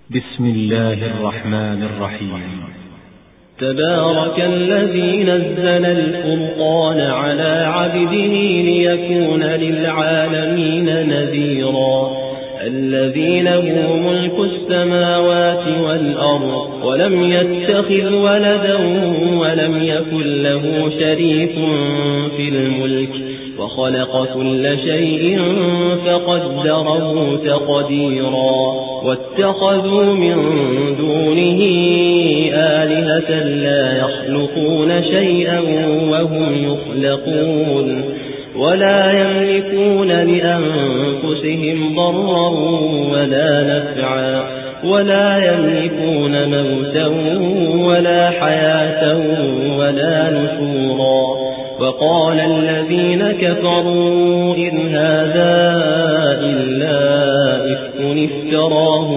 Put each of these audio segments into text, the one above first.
بسم الله الرحمن الرحيم. تبارك الذي نزل الفرقان على عبده ليكون للعالمين نذيرا. الذي له ملك السماوات والأرض ولم يتخذ ولدا ولم يكن له شريك في الملك وخلق كل شيء فقدره تقديرا. واتخذوا من دونه آلهة لا يخلقون شيئا وهم يخلقون ولا يملكون لأنفسهم ضرا ولا نفعا ولا يملكون موتا ولا حياة ولا نشورا. وقال الذين كفروا إن هذا إلا إفك افتراه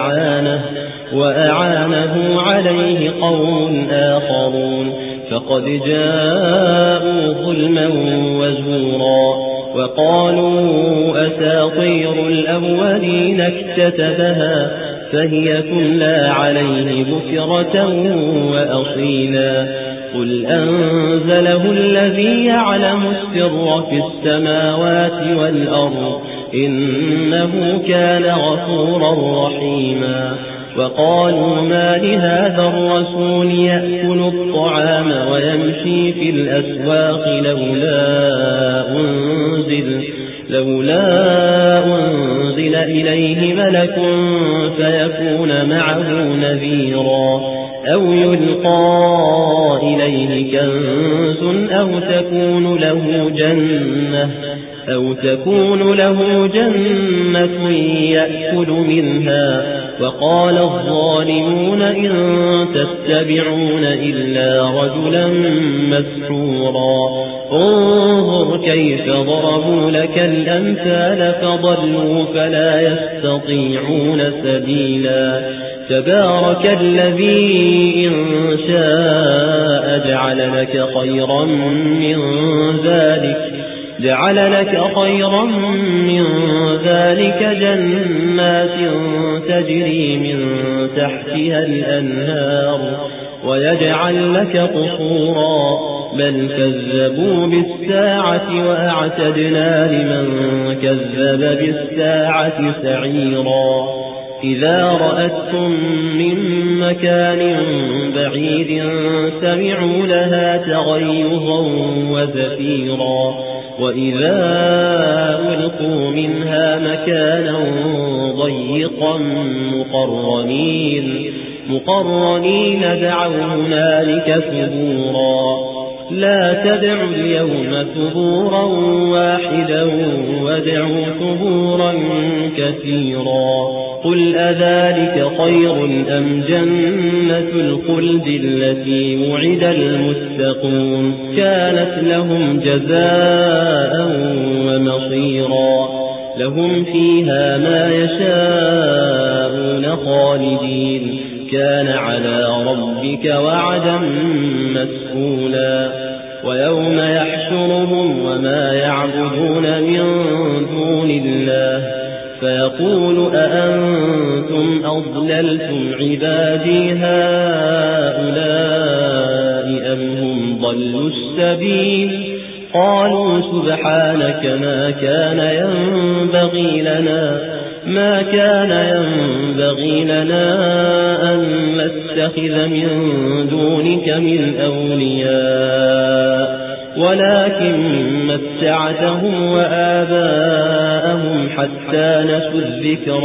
وأعانه عليه قوم آخرون فقد جاءوا ظلما وزورا. وقالوا أساطير الأولين اكتتبها فهي تملى عليه بكرة وأصيلا. قل أنزله الذي يعلم السر في السماوات والأرض إنه كان غفورا رحيما. وقالوا ما لهذا الرسول يأكل الطعام ويمشي في الأسواق لولا أنزل إليه ملك فيكون معه نذيرا أو يلقى إليه كنز أو تكون له جنة يأكل منها. وقال الظالمون إن تتبعون إلا رجلا مسحورا. انظر كيف ضربوا لك الأمثال فضلوا فلا يستطيعون سبيلا. تبارك الذي إن شاء جعل لك خيرا من ذلك جنات تجري من تحتها الأنهار ويجعل لك قصورا بل كذبوا بالساعة وأعتدنا لمن كذب بالساعة سعيرا. إذا رأتهم من مكان بعيد سمعوا لها تغيظا وزفيرا. وإذا ألقوا منها مكانا ضيقا مقرنين دعوا هنالك ثبورا. لا تدعوا اليوم ثبورا واحدا وادعوا ثبورا كثيرا. قل أذلك خير أم جنة الخلد التي وعد المتقون كانت لهم جزاء ومصيرا. لهم فيها ما يشاءون خالدين كان على ربك وعدا مسئولا. ويوم يحشرهم وما يعبدون من دون الله فيقول أأنتم أضللتم عبادي هؤلاء أم هم ضلوا السبيل. قالوا سبحانك ما كان ينبغي لنا أن نتخذ من دونك من أولياء ولكن متعتهم وآباءهم حتى نسوا الذكر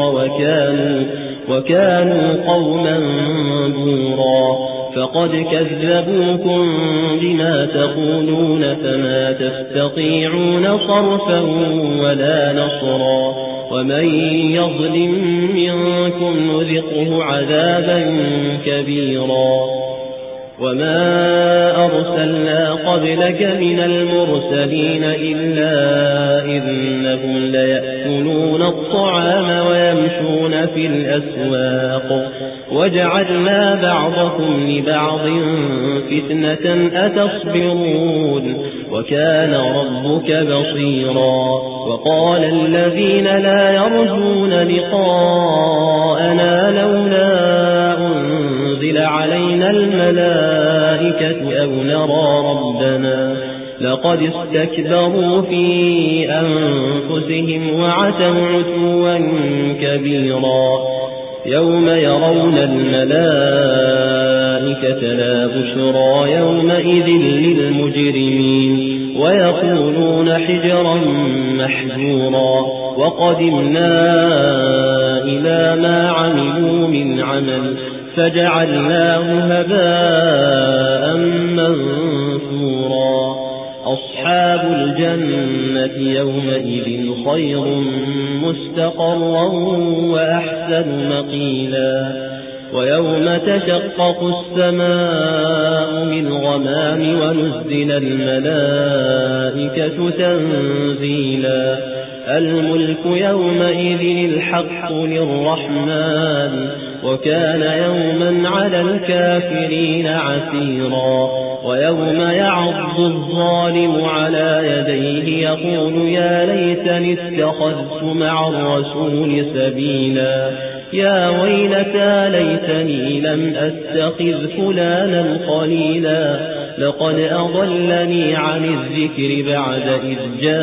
وكانوا قوما بورا. فقد كذبوكم بما تقولون فما تستطيعون صرفا ولا نصرا. ومن يظلم منكم نذقه عذابا كبيرا. وما أرسلنا قبلك من المرسلين إلا إنهم ليأكلون الطعام ويمشون في الأسواق وجعلنا بعضكم لبعض فتنة أتصبرون وكان ربك بصيرا. وقال الذين لا يرجون لقاءنا لولا أو نرى ربنا لقد استكبروا في أنفسهم وعتوا عتوا كبيرا يوم يرون الملائكة لا بشرى يومئذ للمجرمين ويقولون حجرا محجورا وقدمنا إلى ما عملوا من عمل فجعلناه هباء منثورا أصحاب الجنة يومئذ خير مستقرا وأحسن مقيلا ويوم تشقق السماء بالغمام ونزل الملائكة تنزيلا الملك يومئذ الحق للرحمن وكان يوما على الكافرين عسيرا ويوم يعض الظالم على يديه يقول يا ليتني اتخذت مع الرسول سبيلا يا ويلتى ليتني لم أتخذ فلانا خليلا لقد أضلني عن الذكر بعد إذ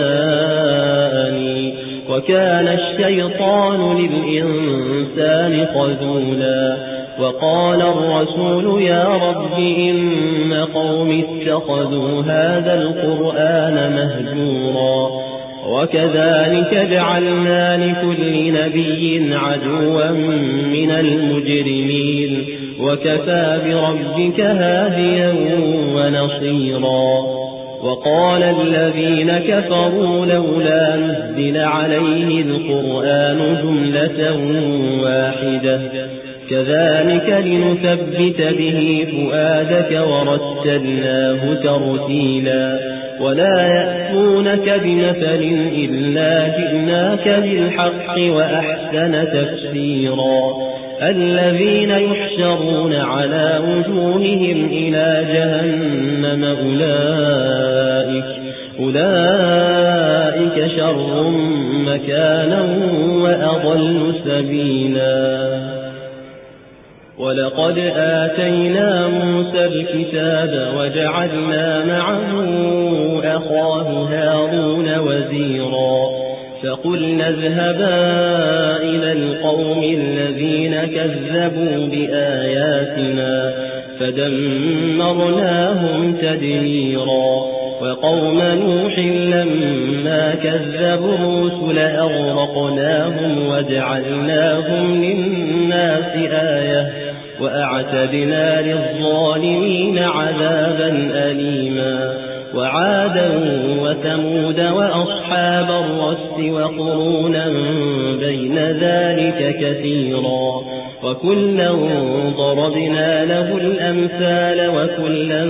جاءني وكان الشيطان للإنسان خذولا وقال الرسول يا رب إن قوم اتخذوا هذا القرآن مهجورا وكذلك جعلنا لكل نبي عدوا من المجرمين وكفى بربك هاديا ونصيرا وقال الذين كفروا لولا نزل عليه القرآن جملة واحدة كذلك لنثبت به فؤادك ورتلناه ترتيلا ولا يأتونك بمثل إلا جئناك بالحق وأحسن تفسيرا الذين يحشرون على وجوههم إلى جهنم أولئك شر مكانا وأضل سبيلا ولقد آتينا موسى الكتاب وجعلنا معه أخاه هارون وزيرا فقلنا اذهبا إلى القوم الذين كذبوا بآياتنا فدمرناهم تدميرا وقوم نوح لما كذبوا الرسل أغرقناهم وجعلناهم للناس آية وأعتدنا للظالمين عذابا أليما وعادا وثمود وأصحاب الرس وقرونا بين ذلك كثيرا وكلا ضربنا له الأمثال وكلا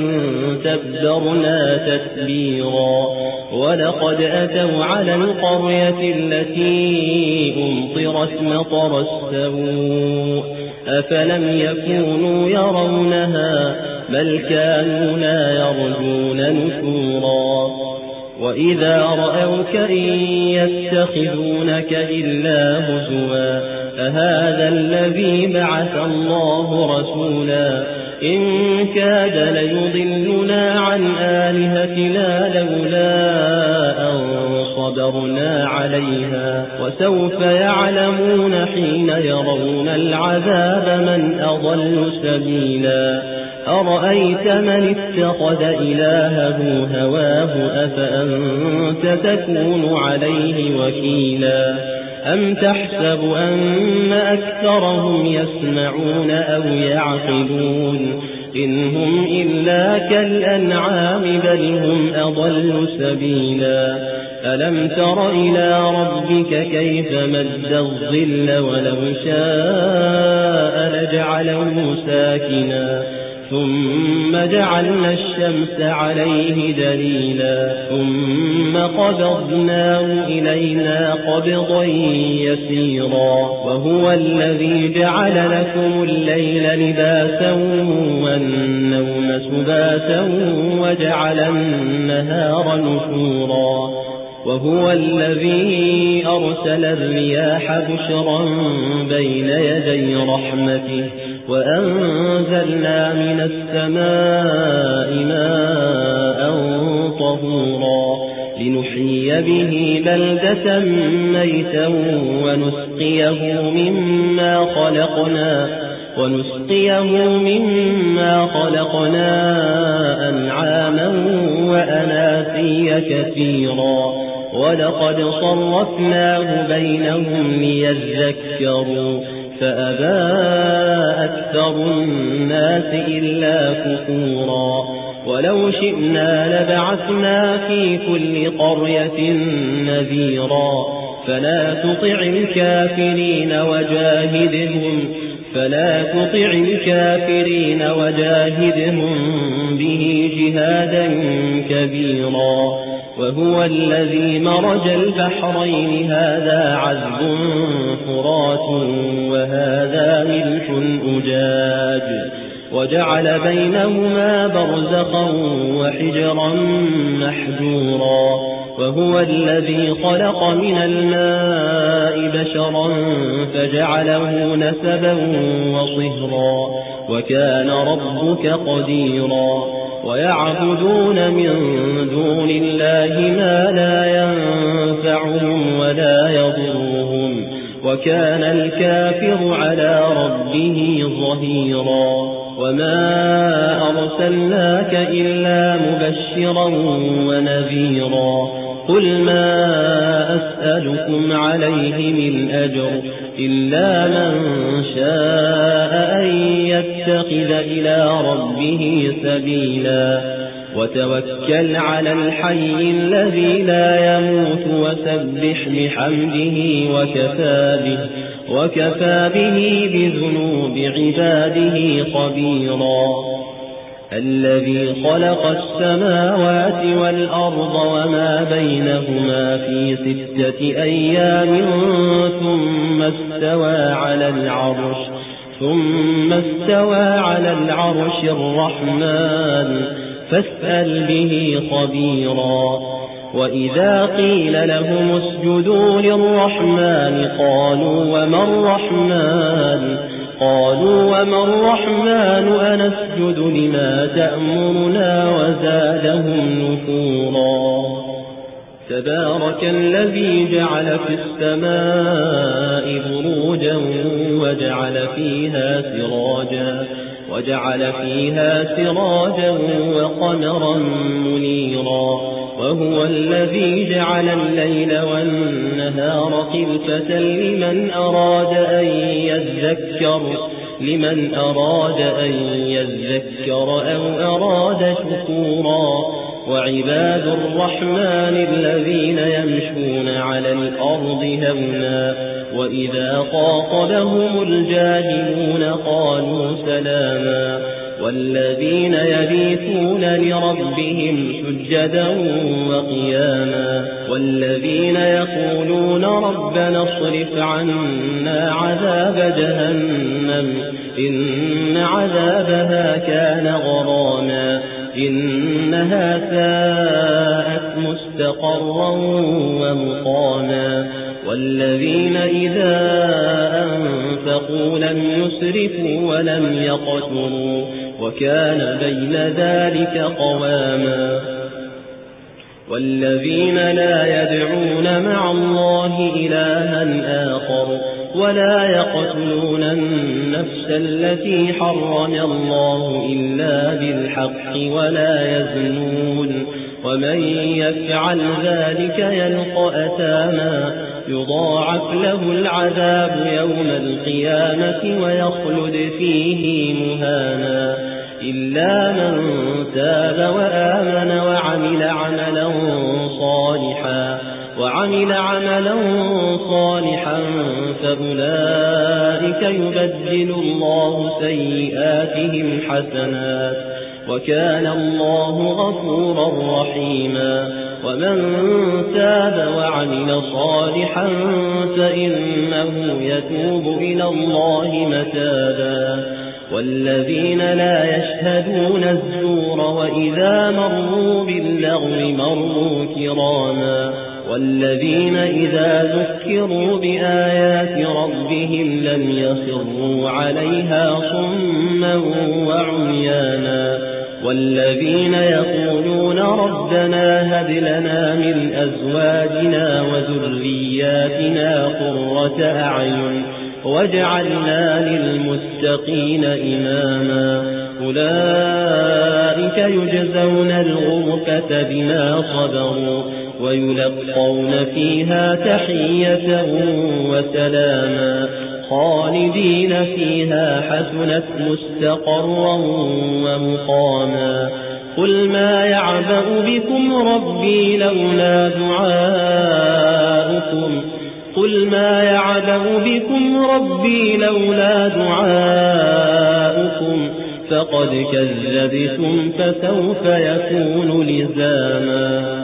تبدرنا تتبيرا ولقد أتوا على القرية التي أمطرت مطر السوء أفلم يكونوا يرونها بل كانوا لا يرجون نشورا وإذا رأوك إن يتخذونك إلا هزوا أهذا الذي بعث الله رسولا إن كاد ليضلنا عن آلهتنا لولا أن صبرنا عليها وسوف يعلمون حين يرون العذاب من أضل سبيلا أرأيت من اتخذ إلهه هواه أفأنت تكون عليه وكيلا أم تحسب أن أكثرهم يسمعون أو يعقلون إن هم إلا كالأنعام بل هم أضل سبيلا ألم تر إلى ربك كيف مد الظل ولو شاء لجعله ساكنا ثم جعلنا الشمس عليه دليلا ثم قبضناه إلينا قبضا يسيرا وهو الذي جعل لكم الليل لباسا والنوم سباتا وجعل النهار نشورا وهو الذي أرسل الرياح بشرا بين يدي رحمته وأنزلنا من السماء ماء طهورا لنحيي به بلدة ميتا ونسقيه مما خلقنا أنعاما وأناسيا كثيرا ولقد صرفناه بينهم ليذكروا فأبى أكثر الناس إلا كفورا ولو شئنا لبعثنا في كل قرية نذيرا فلا تطع الكافرين وجاهدهم به جهادا كبيرا وهو الذي مرج البحرين هذا عذب فرات وهذا ملح أجاج وجعل بينهما برزخا وحجرا محجورا وهو الذي خلق من الماء بشرا فجعله نسبا وصهرا وكان ربك قديرا ويعبدون من دون الله ما لا ينفعهم ولا يضرهم وكان الكافر على ربه ظهيرا وما أرسلناك إلا مبشرا ونذيرا قل ما أسألكم عليه من أجر إلا من شاء أن يتخذ إلى ربه سبيلا وتوكل على الحي الذي لا يموت وسبح بحمده وكفى به بذنوب عباده خبيرا الذي خلق السماوات والأرض وما بينهما في 6 أيام ثم استوى على العرش الرحمن فاسأل به خبيرا وإذا قيل لهم اسجدوا للرحمن قالوا وما الرحمن أنسجد لما تأمرنا وزادهم نفورا تبارك الذي جعل في السماء بروجا وجعل فيها سراجا وقمرا منيرا وهو الذي جعل الليل والنهار خلفة لمن أراد أن يذكر أو أراد شكورا وعباد الرحمن الذين يمشون على الأرض هونا وإذا خاطبهم الجاهلون قالوا سلاما والذين يبيتون لربهم سجدا وقياما والذين يقولون ربنا اصرف عنا عذاب جهنم إن عذابها كان غراما إنها ساءت مستقرا ومقاما والذين إذا أنفقوا لم يسرفوا ولم يقتروا وكان بين ذلك قواما والذين لا يدعون مع الله إلها آخر ولا يقتلون النفس التي حرم الله إلا بالحق ولا يزنون ومن يفعل ذلك يلقى أثاما يضاعف له العذاب يوم القيامة ويخلد فيه مهانا إلا من تاب وآمن وعمل عملا صالحا فأولئك يبدل الله سيئاتهم حسنات وكان الله غفورا رحيما ومن تاب وعمل صالحا فإنه يتوب إلى الله متابا والذين لا يشهدون الزور وإذا مروا باللغو مروا كراما والذين إذا ذكروا بآيات ربهم لم يخروا عليها صما وعميانا والذين يقولون ربنا هب لنا من أزواجنا وذرياتنا قرة أعين واجعلنا للمتقين إماما أولئك يجزون الغرفة بما صبروا ويلقون فيها تحية وسلاما خالدين فيها حسنت مستقرا ومقاما قل ما يعبأ بكم ربي لولا دعاؤكم فقد كذبتم فسوف يكون لزاما